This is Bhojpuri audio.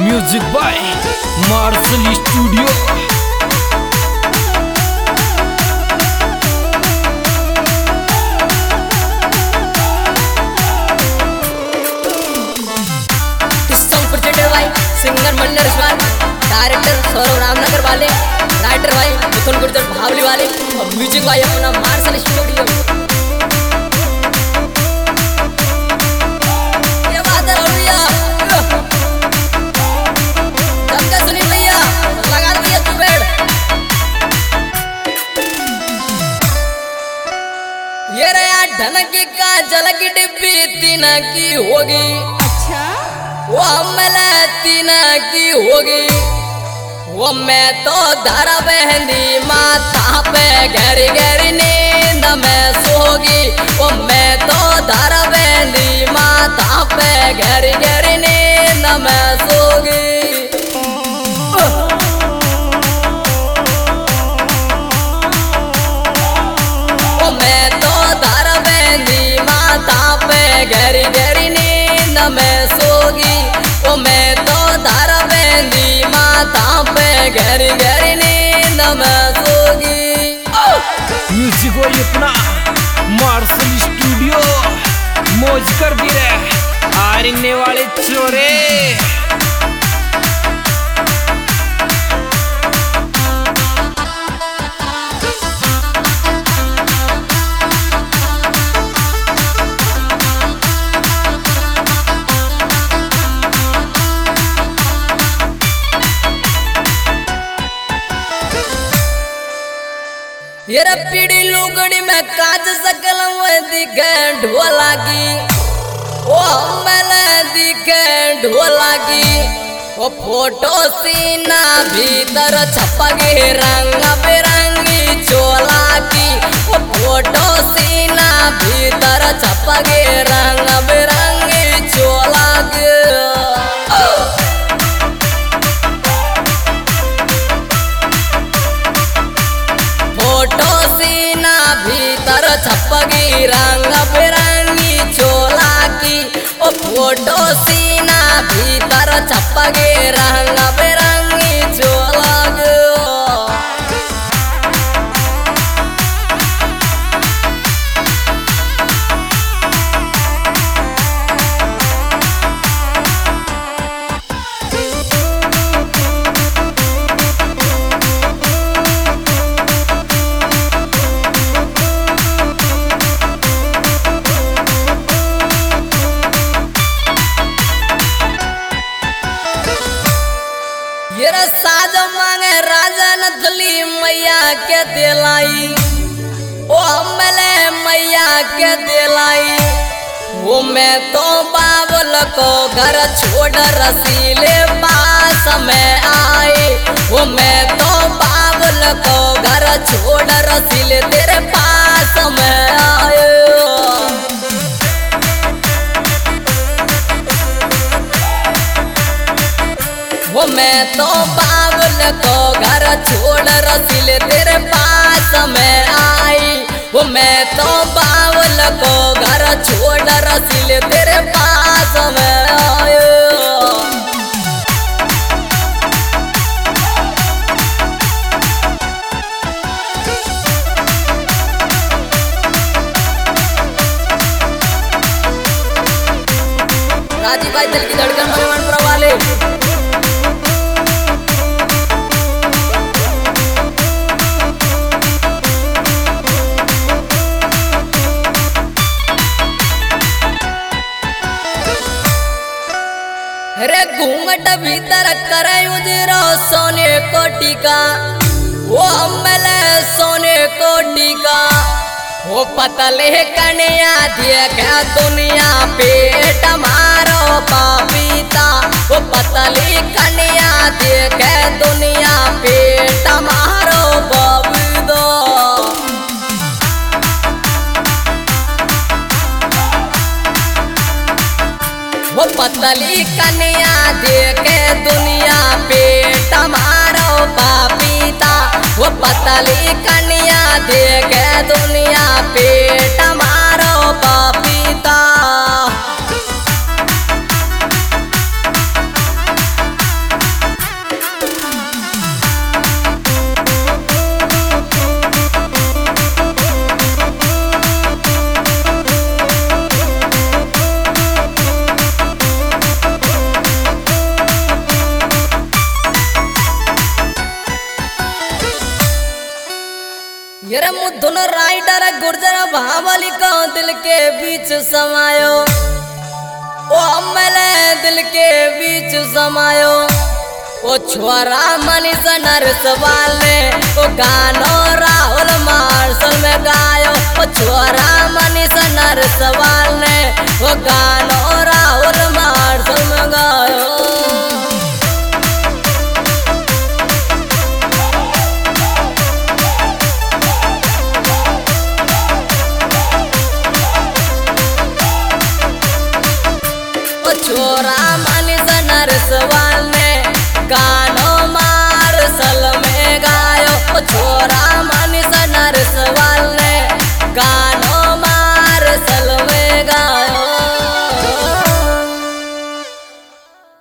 Music by Marshall studio. Singer Mannar Ismail, director Saurav Ramnagar वाले, राइटर भाई मिथुन गुर्जर भावली वाले और म्यूजिक भाई अपना मार्शल स्टूडियो। ये बात है भैया, सबका सुनी भैया, लगा दे भैया तू पेड़। ये रहा ढनक का झलक डिब्बी तीना की होगी, वो हमला तीना की होगी। वो मैं तो धारा बहनी माथा पे गहरी गहरी नींद में सोगी। वो मैं तो धारा बहनी माथा पे गहरी गहरी नींद में सोगी। वो मैं तो धारा बहनी माथा पे गहरी गहरी नींद में सोगी। वो मैं तो धारा बहनी माथा पे गहरी गहरी नींद में सोगी। म्यूजिक वही अपना मार्शल स्टूडियो मौज कर दी रे आरने वाले चोरे। ये पीड़ी लुगड़ी में काज सकल दिखे ढोला की। ओ मैंने दिखे ढोला की। वो फोटो सीना भीतर छपगे रंग बिरंगी चोला की। वो फोटो सीना भीतर छपगे रंग बिरंगी चोला की। फोटो सीना भीतर छपगी रंग बिरंगी चोला की। ओ फोटो सीना भीतर छपगी रंग बिरंगी चोला की। ये साज मांगे राजा नथली मैया के दिलाई। ओ हमले मैया के दिलाई। वो मैं तो बाबल को घर छोड़ रसीले पास में आई। वो मैं तो बाबल को घर छोड़ रसीले तेरे पास में आए। वो मैं तो बाबुल को घर छोड़ रसीले तेरे पास में आई। वो मैं तो बाबुल को घर छोड़ रसीले तेरे पास में आई। राजीव भाई दिल की धड़कन मनमन वाले। रे घूंघट भीतर करे उजरो सोने को टीका। वो हमले सोने को टीका। वो पतले कन्या देखे दुनिया पेट मारो पापीता। वो पतली कन्या देखे दुनिया पेट मारो बबीदो। वो पतली कन्या देखे दुनिया पेट मारो पापीता। वो पतली कन्या देखे दुनिया पेट मारो पापीता। ये मुद्दुन राइडर गुर्जर भावली को दिल के बीच समायो, ओ मेले दिल के बीच समायो। ओ छोरा मनीष नरसवाल ने ओ गानो राहुल मार्शल में गायो। ओ छोरा मनीष नरसवाल ने ओ गानो राहुल